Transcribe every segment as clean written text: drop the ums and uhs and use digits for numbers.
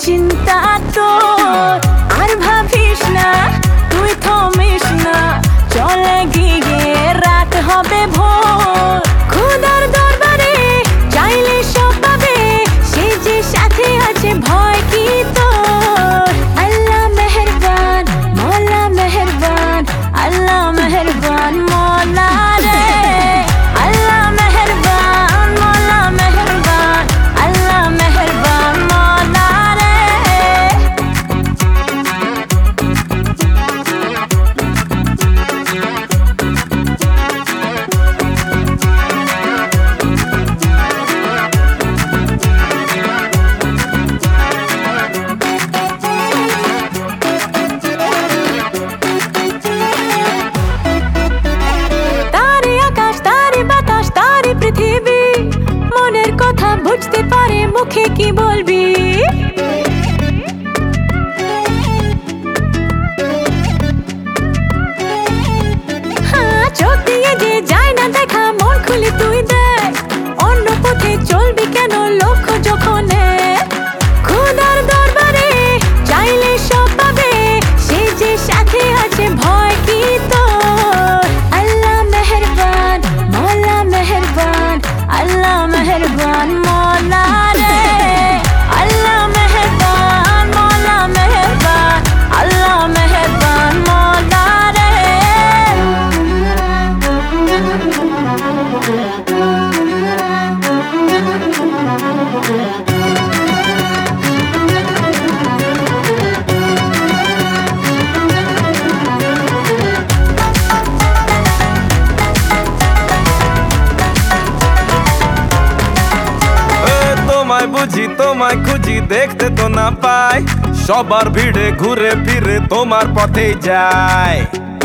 চিন্তা তো আর ভাবিস না, তুই থমিস না, চলে গিয়ে রাত হবে ভোর। খোদার দরবারে চাইলে সব পাবে, সে যে সাথে আছে ভয় কি তোর। আল্লাহ মেহেরবান, মওলা মেহেরবান, আল্লাহ মেহেরবান মওলা রে। আল্লাহ মেহেরবান, মওলা মেহেরবান, আল্লাহ মেহেরবান মওলা রে। পৃথিবী মনের কথা বুঝতে পারে, মুখে কি বলবি। চোখ দিয়ে যে যায় না দেখা, মন খুলে তুই দেখ, অন্য পথে চলবি কেন লক্ষ্য যখন এক। খোদার দরবারে চাইলে সব পাবে, সে যে সাথে আছে ভয় কি তোর। আল্লাহ মেহেরবান, মওলা মেহেরবান, আল্লাহ মেহেরবান মওলা রে। আল্লাহ মেহেরবান, মওলা মেহেরবান, আল্লাহ মেহেরবান মওলা রে। তোমায় বুঝি তোমায় খুঁজি, দেখতে তো না পাই, সবার ভিড়ে ঘুরে ফিরে তোমার পথে যায়।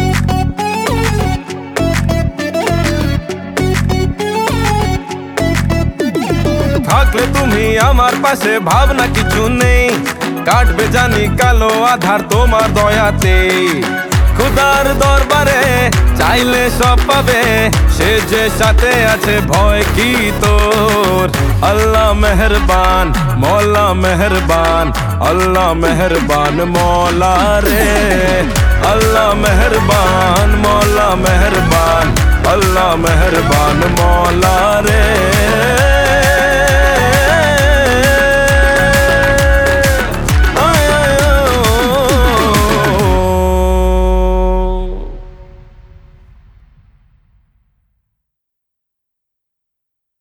থাকলে তুমি আমার পাশে, ভাবনা কিছু নেই, কাটবে জানি কালো আধার তোমার দয়াতে। খোদার দরবারে চাইলে সব পাবে, সে যে সাথে আছে ভয় কি তোর। আল্লাহ মেহেরবান, মওলা মেহেরবান, আল্লাহ মেহেরবান মওলা রে। আল্লাহ মেহেরবান, মওলা মেহেরবান, আল্লাহ মেহেরবান মওলা